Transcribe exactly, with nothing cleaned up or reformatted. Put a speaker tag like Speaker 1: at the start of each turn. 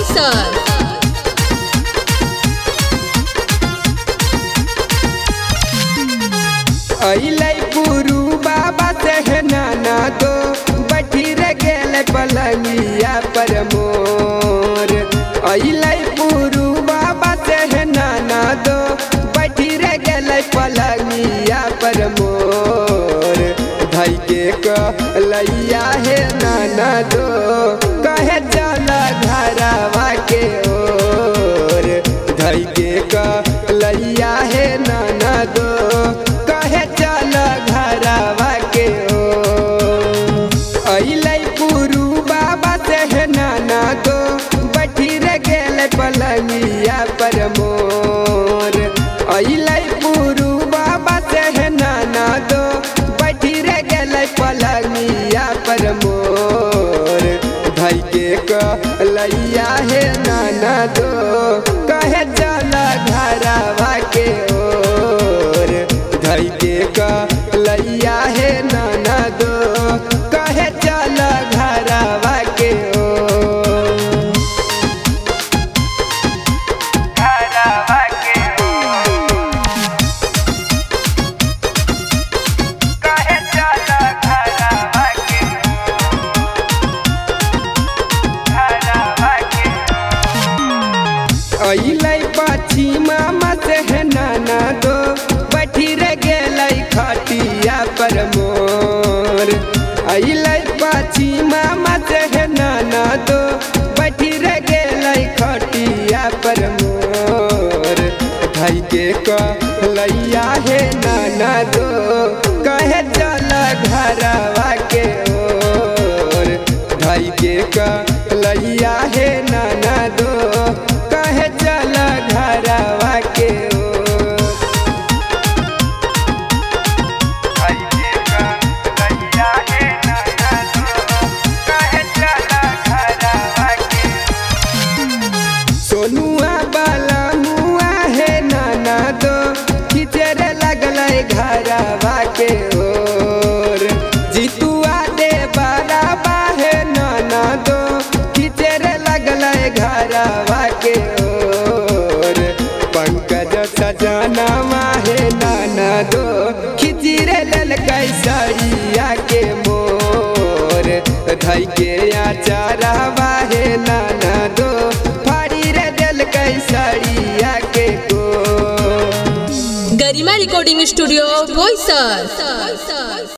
Speaker 1: बोईसर।
Speaker 2: अइलै पुरु बाबा से नाना दो बैठी रे गेल पलंगिया पर मोर। अइलै पुरु बाबा से नाना दो बैठी रे गेल पलंगिया पर मोर। धई के कहलैया हे नाना दो कहे चल घरवा के ओर। धई के कहलैया हे नाना दो कहे चल घरवा के ओर। अइलै पुरु बाबा से नाना दो बैठी रे गेल पलंगिया पर मोर। अइलै पुरु बाबा से नाना दो बैठी रे गेल पलंगिया पर मोर। धई के कहलैया हे नाना दो कहे चल घरवा के ओर। धई के कहलैया हे नाना दो कहे चल घरवा के ओर। घरवा के ओर कहे चल घरवा के घरवा के। अइलै पश्चिमा से नाना दो बैठी रे गेलै खटिया पर मोर। अइलै पश्चिमा से नाना दो बैठी रे गेलै खटिया पर मोर। धई के कहलैया हे नाना दो कहे चल घरवा के ओर। धई के कहलैया हे नाना दो कहे चल घरवा के ओर। धई के कहलैया हे नाना दो कहे चल घरवा के ओर। सोनुआ बाला मुआ हे नाना दो खींचे रे लगलै घरवा के ओर। जीतुआ दे बराबा हे नाना दो खींचे रे लगलै घरवा के ओर। पंकज सजनवा हे नाना दो खींची रे ललकै सड़िया के मोर। धई के आचारवा हे नाना दो फाड़ी रे ललकै सड़िया के कोर।
Speaker 1: Garima recording studio Boisar.